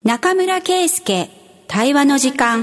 中村圭介対話の時間。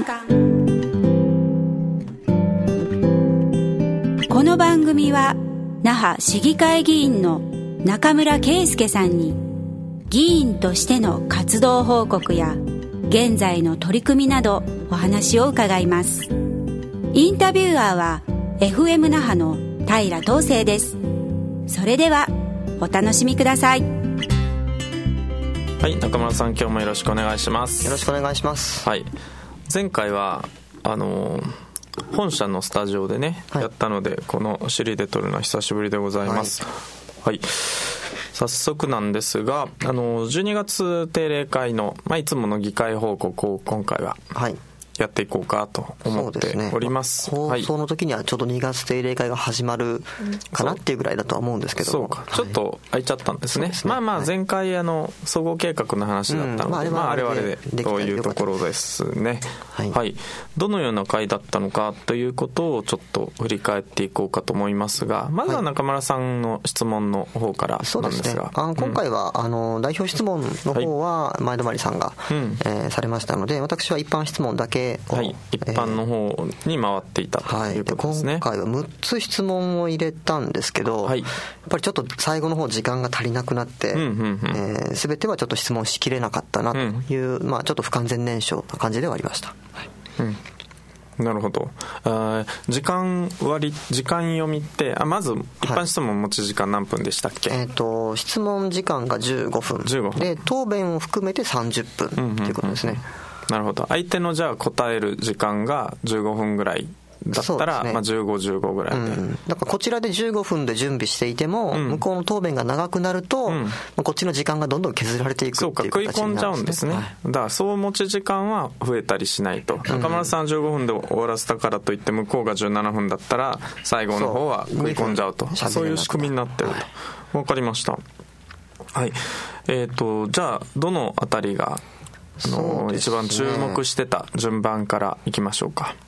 この番組は那覇市議会議員の中村圭介さんに議員としての活動報告や現在の取り組みなどお話を伺います。インタビュアーは FM 那覇の平東成です。それではお楽しみください。 はい、中村さん、今日もよろしくお願いします。 よろしくお願いします。 はい、前回は本社のスタジオでね、やったので、このシリで撮るのは久しぶりでございます。はい、早速なんですが、12月定例会の、いつもの議会報告を今回はやっていこうかと思っております。 放送の時にはちょうど2月定例会が始まるかなっていうぐらいだとは思うんですけど、 そうか、ちょっと空いちゃったんですね。前回総合計画の話だったので、あれはあれでというところですね。はい、どのような会だったのかということをちょっと振り返っていこうかと思いますが、まずは中村さんの質問の方からなんですが、 今回は代表質問の方は前泊さんがされましたので、私は一般質問だけ一般の方に回っていたということですね。 今回は6つ質問を入れたんですけど、やっぱりちょっと最後の方時間が足りなくなって、全てはちょっと質問しきれなかったなという、ちょっと不完全燃焼な感じではありました。 なるほど。時間読みってまず一般質問持ち時間何分でしたっけ？ 質問時間が15分で、答弁を含めて30分ということですね。 なるほど。相手のじゃあ答える時間が15分ぐらいだったら、15ぐらいで、 だからこちらで15分で準備していても、向こうの答弁が長くなると、こっちの時間がどんどん削られていくっていう形になるんですね。 食い込んじゃうんですね。だから総持ち時間は増えたりしないと。中村さん15分で終わらせたからといって向こうが17分だったら最後の方は食い込んじゃうと、そういう仕組みになってると。わかりました。はい。じゃあどのあたりが一番注目してた順番からいきましょうか。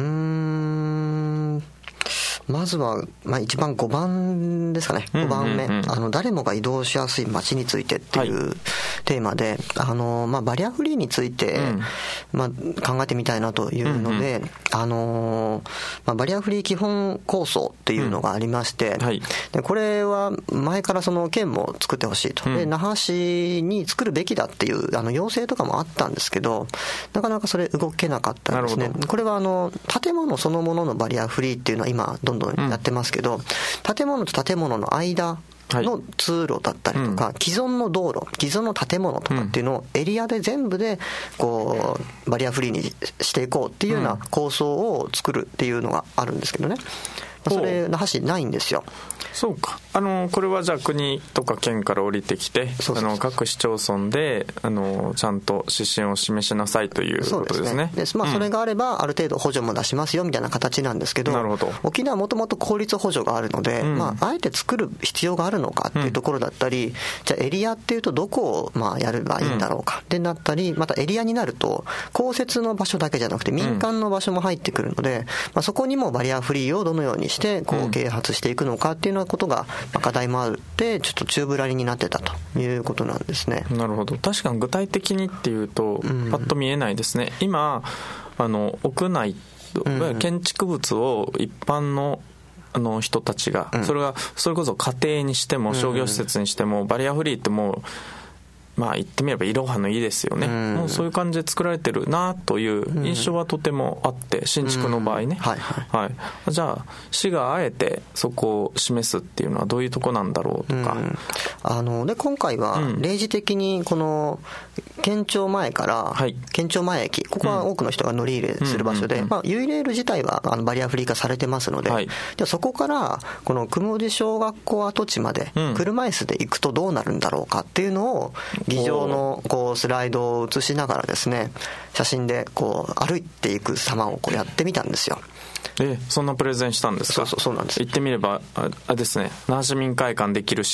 まずは、一番5番ですかね。5番目、誰もが移動しやすい街についてっていうテーマで、バリアフリーについて、考えてみたいなというので、バリアフリー基本構想っていうのがありまして、でこれは前からその県も作ってほしいと、で那覇市に作るべきだっていう要請とかもあったんですけど、なかなかそれ動けなかったんですね。これは建物そのもののバリアフリーっていうのは今どんどんやってますけど、建物と建物の間の通路だったりとか、既存の道路、既存の建物とかっていうのをエリアで全部でこうバリアフリーにしていこうっていうような構想を作るっていうのがあるんですけどね。それ那覇市ないんですよ。 そうか。これはじゃあ国とか県から降りてきて、各市町村でちゃんと指針を示しなさいということですね。 それがあればある程度補助も出しますよみたいな形なんですけど、沖縄はもともと公立補助があるので、あえて作る必要があるのかっていうところだったり、じゃあエリアっていうとどこをやればいいんだろうかってなったり、またエリアになると公設の場所だけじゃなくて民間の場所も入ってくるので、そこにもバリアフリーをどのようにして啓発していくのかっていうようなことが課題もあるってちょっと宙ぶらりになってたということなんですね。 なるほど。確かに具体的にっていうとパッと見えないですね。今屋内建築物を一般の人たちが、それこそ家庭にしても商業施設にしてもバリアフリーってもう言ってみればいろはのいいですよね。もうそういう感じで作られてるなという印象はとてもあって、新築の場合ね。じゃあ市があえてそこを示すっていうのはどういうとこなんだろうとか。 で今回は例示的にこの県庁前から県庁前駅、ここは多くの人が乗り入れする場所で、ユイレール自体はバリアフリー化されてますので、じゃあそこからこの雲寺小学校跡地まで車椅子で行くとどうなるんだろうかっていうのを議場のスライドを映しながらですね、写真で歩いていく様をやってみたんですよ。 そんなプレゼンしたんですか？ そうなんです。 言ってみればですね、那覇市民会館できるし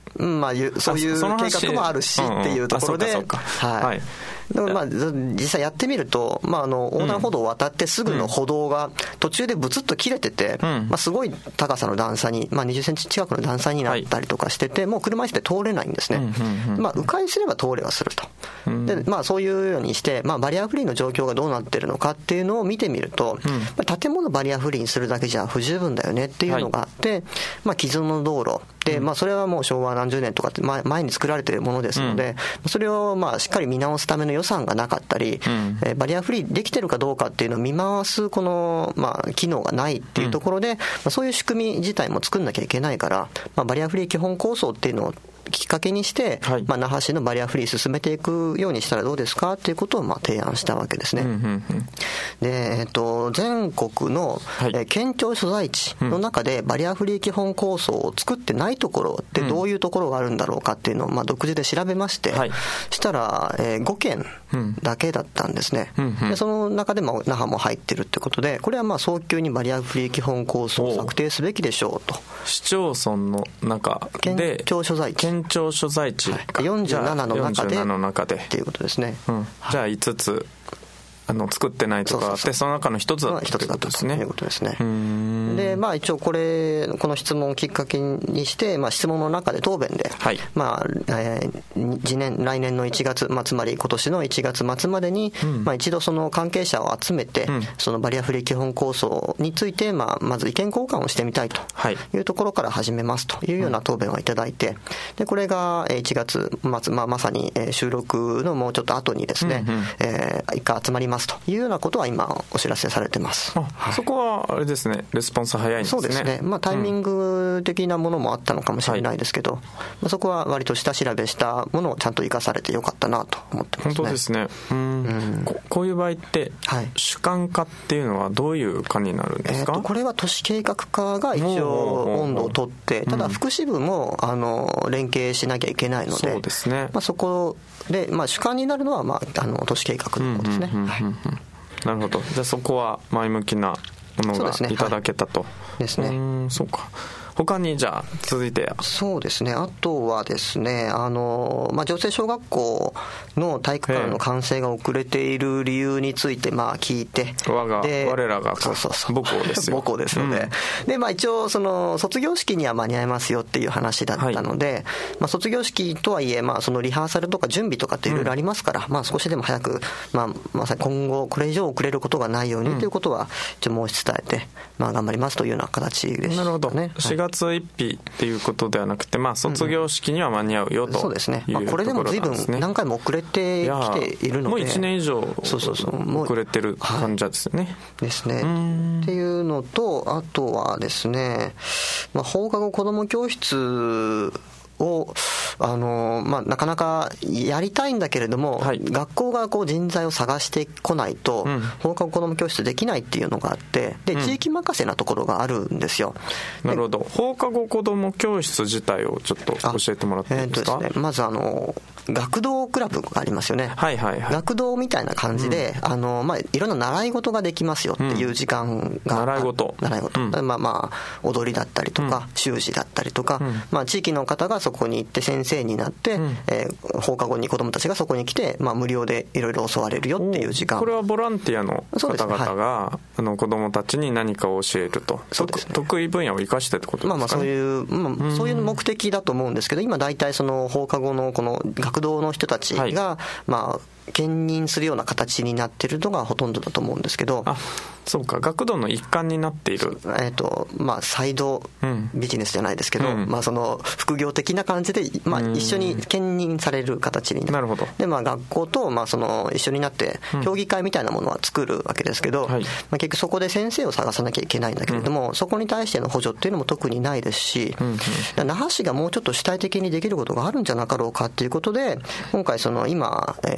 まあ、そういう計画もあるしっていうところで、はい。まあ、実際やってみると、まあ、横断歩道を渡ってすぐの歩道が途中でブツッと切れてて、まあ、すごい高さの段差に、まあ、20センチ近くの段差になったりとかしてて、もう車椅子で通れないんですね。まあ、迂回すれば通れはすると。で、まあ、そういうようにして、まあ、バリアフリーの状況がどうなってるのかっていうのを見てみると、建物バリアフリーにするだけじゃ不十分だよねっていうのがあって、まあ、既存の道路で、まあ、それはもう昭和何十年とかって前に作られているものですので、それをまあしっかり見直すための予算がなかったり、バリアフリーできてるかどうかっていうのを見回すこの、まあ、機能がないっていうところで、まあ、そういう仕組み自体も作んなきゃいけないから、まあ、バリアフリー基本構想っていうのをきっかけにして、まあ、那覇市のバリアフリー進めていくようにしたらどうですかっていうことをまあ提案したわけですね。で、全国の県庁所在地の中でバリアフリー基本構想を作ってないところってどういうところがあるんだろうかっていうのをまあ独自で調べまして、したら5県だけだったんですね。でその中でも那覇も入ってるってことで、これはまあ早急にバリアフリー基本構想を策定すべきでしょうと。 市町村の中で県庁所在地、 県庁所在地、 47の中でっていうことですね。 じゃあ5つ作ってないとかあって、その中の一つだったということですね。 ということですね。で、まあ一応この質問をきっかけにして、まあ質問の中で答弁で、まあ、来年の1月、まあつまり今年の1月末までに、まあ一度その関係者を集めて、そのバリアフリー基本構想について、まあまず意見交換をしてみたいというところから始めますというような答弁をいただいて、で、これが1月末、まあまさに収録のもうちょっと後にですね、一回集まりますというようなことは今お知らせされてます。 そこはあれですね、レスポンス早いんですね。 そうですね。まあタイミング的なものもあったのかもしれないですけど、まあ、そこは割と下調べしたものをちゃんと生かされてよかったなと思ってますね。 本当ですね。こういう場合って、主管課っていうのはどういう課になるんですか？ これは都市計画課が一応温度を取って、ただ福祉部も連携しなきゃいけないので、 そうですね。 まあ、そこで、まあ、主管になるのは、まあ、都市計画の方ですね。 なるほど。じゃあそこは前向きなものがいただけたと。 ですね。 そうか。他にじゃあ続いて。 そうですね。あとはですね、まあ、常生小学校の体育館の完成が遅れている理由についてまあ聞いて、 我らが母校ですよ。 母校ですので、で、まあ一応その卒業式には間に合いますよっていう話だったので、まあ卒業式とはいえ、まあそのリハーサルとか準備とかっていろいろありますから、まあ少しでも早く、まあまさに今後これ以上遅れることがないようにということは一応申し伝えて、まあ頑張りますというような形でしたね。 なるほど。4月1日っていうことではなくて、まあ卒業式には間に合うよというところなんですね。 そうですね。まあこれでも随分何回も遅れてきているので、 もう1年以上遅れてる感じですね。 ですね。っていうのと、あとはですね、まあ、放課後子ども教室をまあ、なかなかやりたいんだけれども、学校がこう人材を探してこないと、放課後子ども教室できないっていうのがあって、で地域任せなところがあるんですよ。 なるほど。放課後子ども教室自体をちょっと教えてもらっていいですか？ ですね、まず学童クラブがありますよね。学童みたいな感じで、まあ、いろんな習い事ができますよっていう時間が、 習い事、 まあ踊りだったりとか、習字だったりとか、まあ、地域の方がそこに行って先生になって、放課後に子どもたちがそこに来て、まあ、無料でいろいろ教われるよっていう時間。 これはボランティアの方々が、子どもたちに何かを教えると。そうですね。得意分野を生かしてってことですかね。 まあまあそういう目的だと思うんですけど、今大体その放課後のこの学童の人たちが、まあ兼任するような形になっているのがほとんどだと思うんですけど。 そうか、学童の一環になっている。 まあサイドビジネスじゃないですけど、まあその副業的な感じで、まあ一緒に兼任される形になる。 なるほど。 で、まあ学校とまあその一緒になって協議会みたいなものは作るわけですけど、まあ結局そこで先生を探さなきゃいけないんだけれども、そこに対しての補助っていうのも特にないですし、那覇市がもうちょっと主体的にできることがあるんじゃなかろうかっていうことで、今回その今計画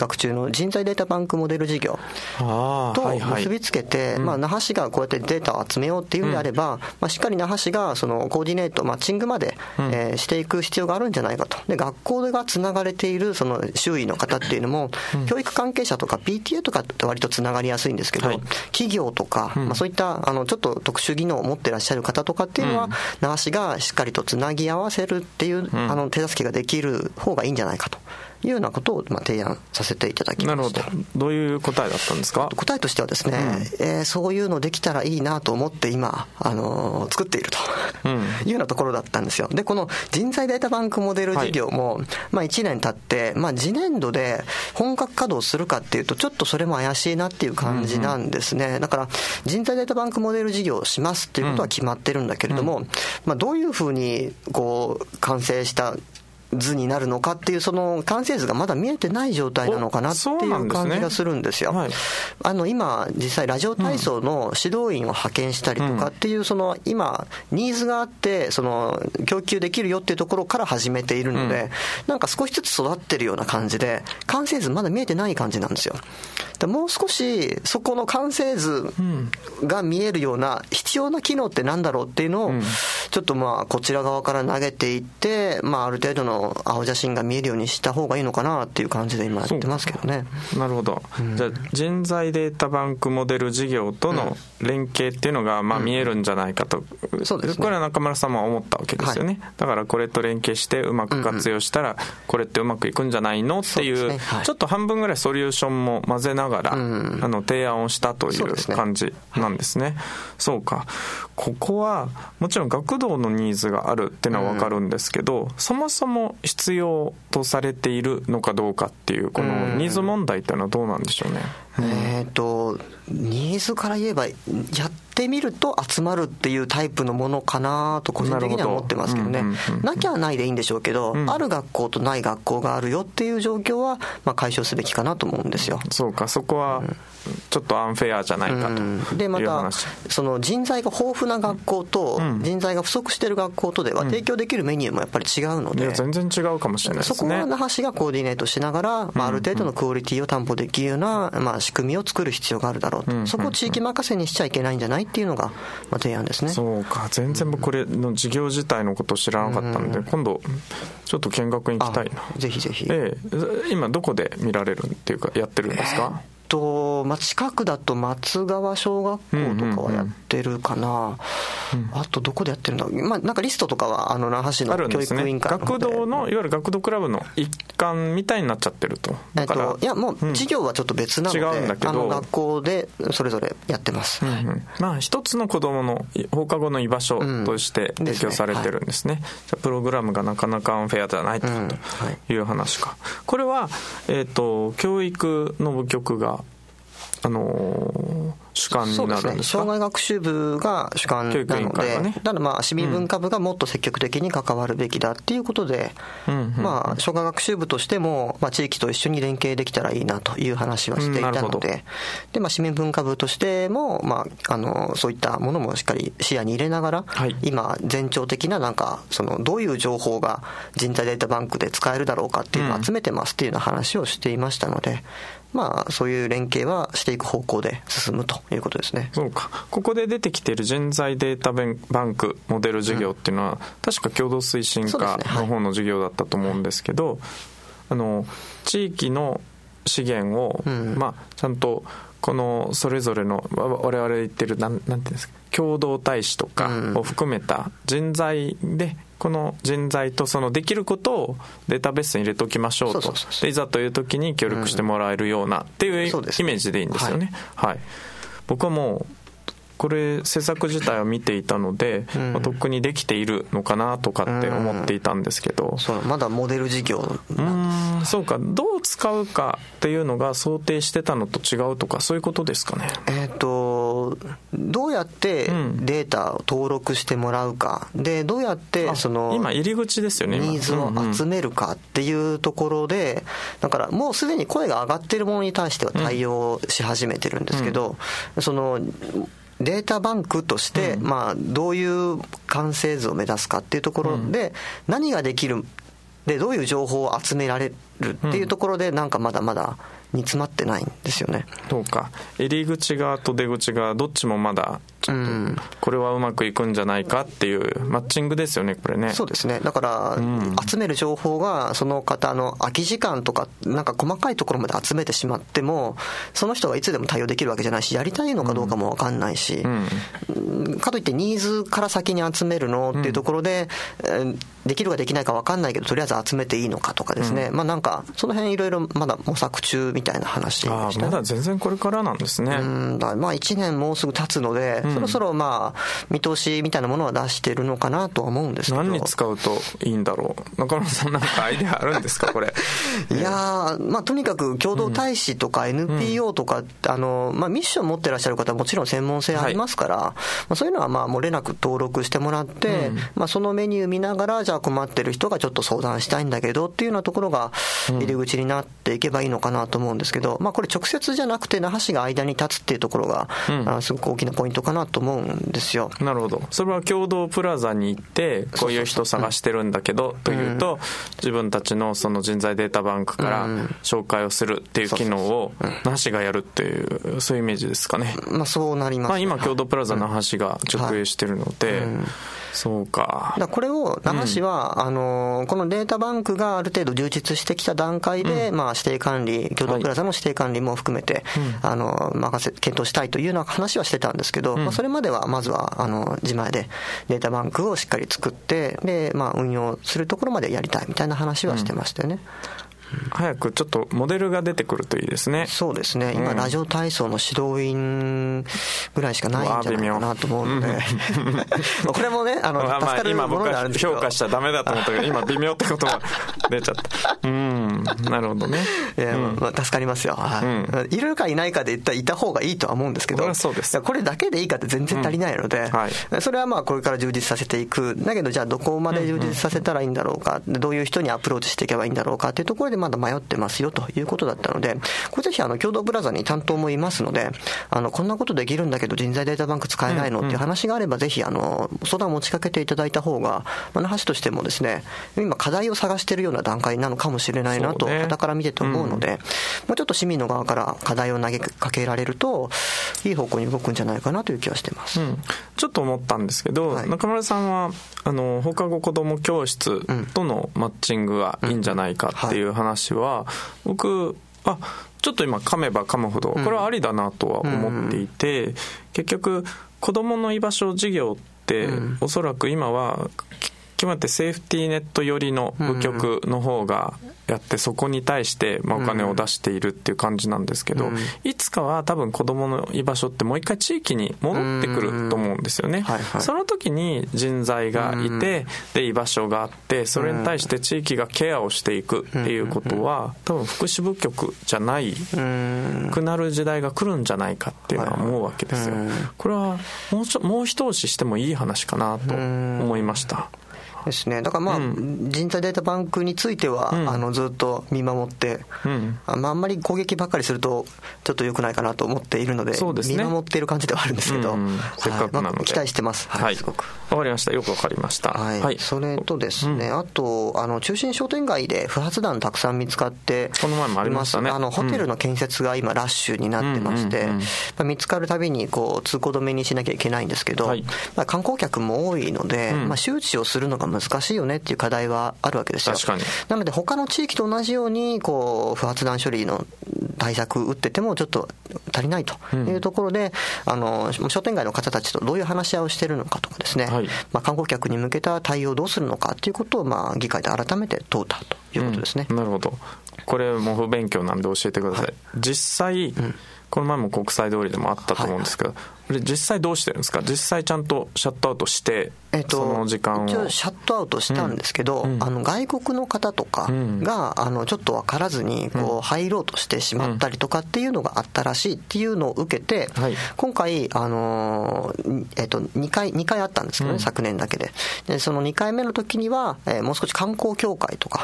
画中の人材データバンクモデル事業と結びつけて、那覇市がこうやってデータを集めようっていうんであれば、しっかり那覇市がそのコーディネートマッチングまで、していく必要があるんじゃないかと。で、学校がつながれているその周囲の方っていうのも、教育関係者とか PTA とかって割とつながりやすいんですけど、企業とか、そういったちょっと特殊技能を持ってらっしゃる方とかっていうのは、那覇市がしっかりとつなぎ合わせるっていう手助けができる方がいいんじゃないかというようなことを提案させていただきました。 なるほど。どういう答えだったんですか？ 答えとしてはですね、そういうのできたらいいなと思って今作っているというようなところだったんですよ。で、この人材データバンクモデル事業も、1年経って、次年度で本格稼働するかっていうとちょっとそれも怪しいなっていう感じなんですね。だから人材データバンクモデル事業をしますっていうことは決まってるんだけれども、どういうふうにこう完成した図になるのかっていうその完成図がまだ見えてない状態なのかなっていう感じがするんですよ。今実際ラジオ体操の指導員を派遣したりとかっていうその今ニーズがあってその供給できるよっていうところから始めているので、なんか少しずつ育ってるような感じで完成図まだ見えてない感じなんですよ。もう少しそこの完成図が見えるような必要な機能ってなんだろうっていうのをちょっとこちら側から投げていって、ある程度の青写真が見えるようにした方がいいのかなっていう感じで今やってますけどね。 なるほど。じゃあ人材データバンクモデル事業との連携っていうのが見えるんじゃないかと、そうですね、これは中村さんも思ったわけですよね。だからこれと連携してうまく活用したらこれってうまくいくんじゃないのっていう、ちょっと半分ぐらいソリューションも混ぜながら、提案をしたという感じなんですね。そうか。ここはもちろん学童のニーズがあるっていうのは分かるんですけど、そもそも必要とされているのかどうかっていうこのニーズ問題っていうのはどうなんでしょうね。 ニーズから言えばやってみると集まるっていうタイプのものかなと個人的には思ってますけどね。なきゃないでいいんでしょうけど、ある学校とない学校があるよっていう状況は解消すべきかなと思うんですよ。 そうか、そこはちょっとアンフェアじゃないかという話。 でまたその人材が豊富な学校と人材が不足している学校とでは提供できるメニューもやっぱり違うので、 いや全然違うかもしれないですね。 そこは那覇市がコーディネートしながら、ある程度のクオリティを担保できるような、仕組みを作る必要があるだろうと、そこを地域任せにしちゃいけないんじゃないっていうのが、提案ですね。 そうか、全然僕これの事業自体のことを知らなかったので、今度ちょっと見学に行きたいな。 ぜひぜひ。 今どこで見られるっていうかやってるんですか？ 近くだと松川小学校とかはやってるかな、あとどこでやってるんだ、なんかリストとかは那覇市の教育委員会の方で、 学童のいわゆる学童クラブの一環みたいになっちゃってると。だからいやもう授業はちょっと別なので、 違うんだけど学校でそれぞれやってます。 一つの子どもの放課後の居場所として提供されてるんですね。じゃあプログラムがなかなかアンフェアじゃないという話か。これは教育の部局が主管になるんですか？ 障害学習部が主管なので、ただ市民文化部がもっと積極的に関わるべきだっていうことで、障害学習部としても、地域と一緒に連携できたらいいなという話はしていたので、市民文化部としても、そういったものもしっかり視野に入れながら、今前兆的などういう情報が人材データバンクで使えるだろうかっていうのを集めてますっていうような話をしていましたので、そういう連携はしていく方向で進むということですね。 そうか。ここで出てきている人材データバンクモデル事業っていうのは、確か共同推進課の方の事業だったと思うんですけど、地域の資源を、ちゃんとこのそれぞれの我々言ってるなんていうんですか、共同大使とかを含めた人材で、この人材とそのできることをデータベースに入れておきましょうと。でいざという時に協力してもらえるようなっていうイメージでいいんですよね。僕はもうこれ制作自体を見ていたので、とっくにできているのかなとかって思っていたんですけど、 まだモデル事業なんです。 そうか。どう使うかっていうのが想定してたのと違うとか、そういうことですかね。 どうやってデータを登録してもらうかで、どうやって今入り口ですよね、 ニーズを集めるかっていうところで、だからもうすでに声が上がっているものに対しては対応し始めてるんですけど、データバンクとして、どういう完成図を目指すかっていうところで、何ができるでどういう情報を集められるっていうところでなんかまだまだ煮詰まってないんですよね。 そうか、入り口側と出口側どっちもまだちょっとこれはうまくいくんじゃないかっていうマッチングですよね、これね。 そうですね。だから、集める情報がその方の空き時間とかなんか細かいところまで集めてしまってもその人がいつでも対応できるわけじゃないし、やりたいのかどうかも分かんないし、かといってニーズから先に集めるのっていうところで、できるかできないか分かんないけどとりあえず集めていいのかとかですね、まあなんかその辺いろいろまだ模索中みたいな話でした。 まだ全然これからなんですね。 だまあ1年もうすぐ経つので、そろそろまあ見通しみたいなものは出してるのかなとは思うんですけど。 何に使うといいんだろう。中村さんなんかアイデアあるんですかこれ。 いやまあとにかく共同大使とか NPO とか、まあミッション持ってらっしゃる方はもちろん専門性ありますから、まあ、そういうのはまあ漏れなく登録してもらって、まあそのメニュー見ながらじゃあ困ってる人がちょっと相談したいんだけどっていうようなところが入り口になっていけばいいのかなと思うんですけど、まあこれ直接じゃなくて那覇市が間に立つっていうところが、すごく大きなポイントかなと思うんですよ。 なるほど。それは共同プラザに行ってこういう人探してるんだけどというと、自分たちのその人材データバンクから紹介をするっていう機能を那覇市がやるっていうそういうイメージですかね。 まあそうなります、ね。 まあ今共同プラザ那覇市が直営してるので、そうか。 だこれを那覇市は、このデータバンクがある程度充実してきた段階で、まあ指定管理、共同プラザの指定管理も含めて、検討したいというような話はしてたんですけど、まあそれまではまずは自前でデータバンクをしっかり作ってで、まあ運用するところまでやりたいみたいな話はしてましたよね。 早くちょっとモデルが出てくるといいですね。 そうですね。今、ラジオ体操の指導員ぐらいしかないんじゃないかなと思うのでこれもね、助かるものであるんですけど、 今僕評価しちゃダメだと思ったけど今微妙ってことが出ちゃったなるほどね。 まあ、助かりますよ、いるかいないかで言ったらいた方がいいとは思うんですけど、 そうです。 これだけでいいかって全然足りないので、それはまあこれから充実させていく。だけどじゃあどこまで充実させたらいいんだろうか、どういう人にアプローチしていけばいいんだろうかっていうところでまだ迷ってますよということだったので、これぜひ共同プラザに担当もいますので、こんなことできるんだけど人材データバンク使えないのっていう話があれば、ぜひ相談を持ちかけていただいた方が、那覇市としてもですね、今課題を探しているような段階なのかもしれないなと傍から見てて思うので、もうちょっと市民の側から課題を投げかけられるといい方向に動くんじゃないかなという気はしてます。 ちょっと思ったんですけど、中村さんは放課後子ども教室とのマッチングがいいんじゃないかっていう話は、僕ちょっと今噛めば噛むほどこれはありだなとは思っていて、結局子どもの居場所事業っておそらく今は決まってセーフティーネット寄りの部局の方がやって、そこに対してお金を出しているっていう感じなんですけど、いつかは多分子どもの居場所ってもう一回地域に戻ってくると思うんですよね。その時に人材がいてで居場所があって、それに対して地域がケアをしていくっていうことは多分福祉部局じゃないくなる時代が来るんじゃないかっていうのは思うわけですよ。これはもう一押ししてもいい話かなと思いましたですね。だからまあ、人材データバンクについては、ずっと見守って、あんまり攻撃ばっかりするとちょっと良くないかなと思っているので、見守っている感じではあるんですけど、 せっかくなので、 期待してます。すごくわかりました。よくわかりました。 それとですね、あと中心商店街で不発弾たくさん見つかってこの前もありましたね。 ホテルの建設が今ラッシュになってまして、見つかるたびに通行止めにしなきゃいけないんですけど、観光客も多いので、周知をするのが難しいよねっていう課題はあるわけですよ。 確かに。 なので他の地域と同じように不発弾処理の対策打っててもちょっと足りないというところで、商店街の方たちとどういう話し合いをしているのかとかですね、観光客に向けた対応をどうするのかということを議会で改めて問うたということですね。 なるほど。これも不勉強なんで教えてください。実際、この前も国際通りでもあったと思うんですけど、実際どうしてるんですか？実際ちゃんとシャットアウトして、その時間を一応シャットアウトしたんですけど、外国の方とかが、ちょっと分からずに入ろうとしてしまったりとかっていうのがあったらしいっていうのを受けて、今回2回あったんですけどね、昨年だけで。その2回目の時には、もう少し観光協会とか、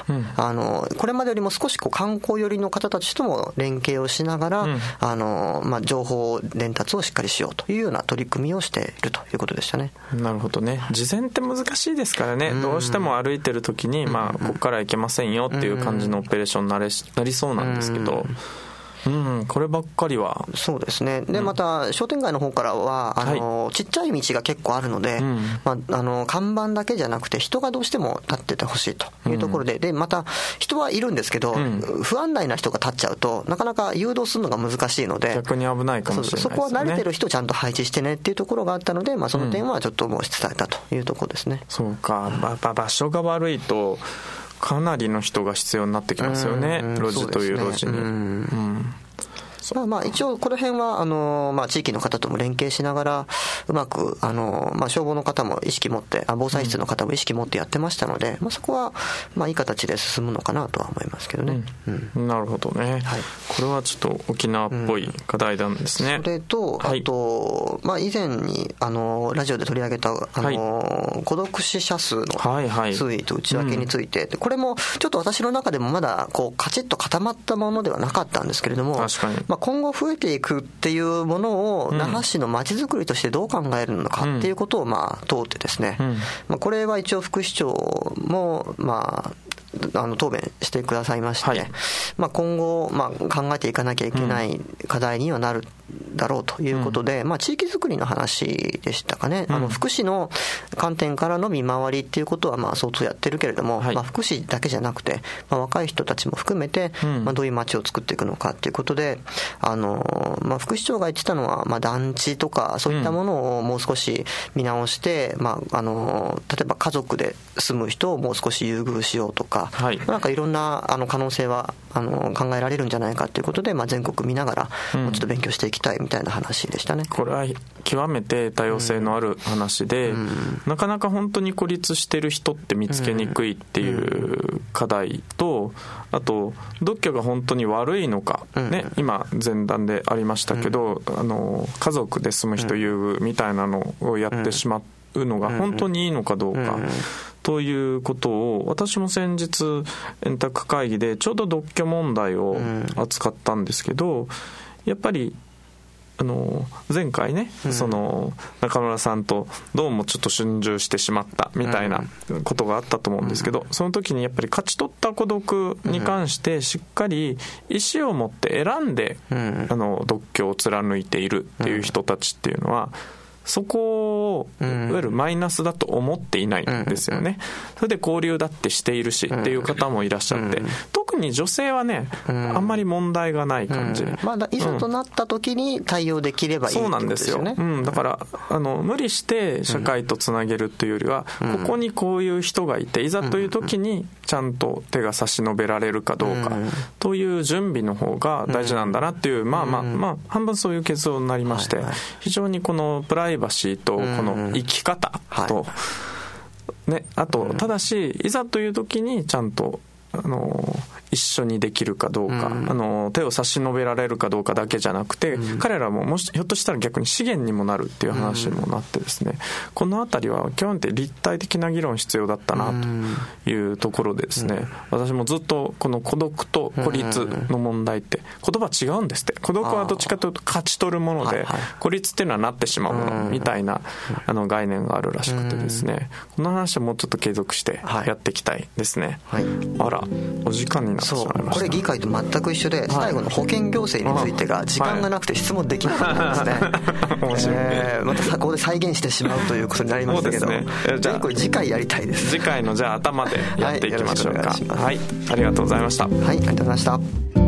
これまでよりも少し観光寄りの方たちとも連携をしながら、情報伝達をしっかりしようというような取り組みをしているということでしたね。 なるほどね。事前って難しいですからね、どうしても歩いてる時に、ここから行けませんよっていう感じのオペレーションになりそうなんですけど、こればっかりはそうですね。でまた商店街の方からはちっちゃい道が結構あるので、看板だけじゃなくて人がどうしても立っててほしいというところで、でまた人はいるんですけど、不安内な人が立っちゃうとなかなか誘導するのが難しいので、 逆に危ないかもしれないですね。 そこは慣れてる人をちゃんと配置してねっていうところがあったので、その点はちょっと申し伝えたというところですね。 そうか、場所が悪いとかなりの人が必要になってきますよね、路地という路地に。 一応この辺は地域の方とも連携しながらうまく消防の方も意識持って防災室の方も意識持ってやってましたので、そこはいい形で進むのかなとは思いますけどね。 なるほどね、これはちょっと沖縄っぽい課題なんですね。 それとあと、以前にラジオで取り上げた孤独死者数の推移と内訳について、これもちょっと私の中でもまだカチッと固まったものではなかったんですけれども、 確かに今後増えていくっていうものを那覇市のまちづくりとしてどう考えるのかっていうことを問うてですね、これは一応副市長も答弁してくださいまして、今後考えていかなきゃいけない課題にはなるだろうということで、地域づくりの話でしたかね。福祉の観点からの見回りっていうことは相当やってるけれども、福祉だけじゃなくて、若い人たちも含めて、どういう街を作っていくのかっていうことで、副市長が言ってたのは、団地とかそういったものをもう少し見直して、例えば家族で住む人をもう少し優遇しようとか、なんかいろんな可能性は考えられるんじゃないかということで、全国見ながらもうちょっと勉強していきたいみたいな話でしたね。 これは極めて多様性のある話で、なかなか本当に孤立してる人って見つけにくいっていう課題と、あと独居が本当に悪いのか、今前段でありましたけど、家族で住む人優遇みたいなのをやってしまうのが本当にいいのかどうか、ということを私も先日円卓会議でちょうど独居問題を扱ったんですけど、やっぱり前回ね、その中村さんとどうもちょっと心中してしまったみたいなことがあったと思うんですけど、その時にやっぱり勝ち取った孤独に関してしっかり意思を持って選んで独居を貫いているっていう人たちっていうのは、そこをいわゆるマイナスだと思っていないんですよね。それで交流だってしているしっていう方もいらっしゃって、特に女性はね、あんまり問題がない感じ、 いざとなった時に対応できればいいってことですよね。 そうなんですよ、だから無理して社会とつなげるというよりは、ここにこういう人がいて、いざという時にちゃんと手が差し伸べられるかどうかという準備の方が大事なんだなっていう、半分そういう結論になりまして、非常にこのプライバシーとこの生き方と、あとただしいざという時にちゃんと一緒にできるかどうか、手を差し伸べられるかどうかだけじゃなくて、彼らもひょっとしたら逆に資源にもなるっていう話にもなってですね、このあたりは極めて立体的な議論必要だったなというところでですね、私もずっとこの孤独と孤立の問題って言葉違うんですって。孤独はどっちかというと勝ち取るもので、孤立っていうのはなってしまうものみたいな概念があるらしくてですね、この話はもうちょっと継続してやっていきたいですね。あら、お時間になってしまいました。 これ議会と全く一緒で、最後の保険行政についてが時間がなくて質問できなかったんですね。またここで再現してしまうということになりましたけど、じゃあこれ次回やりたいです。 次回のじゃあ頭でやっていきましょうか。はい、ありがとうございました。 はい、ありがとうございました。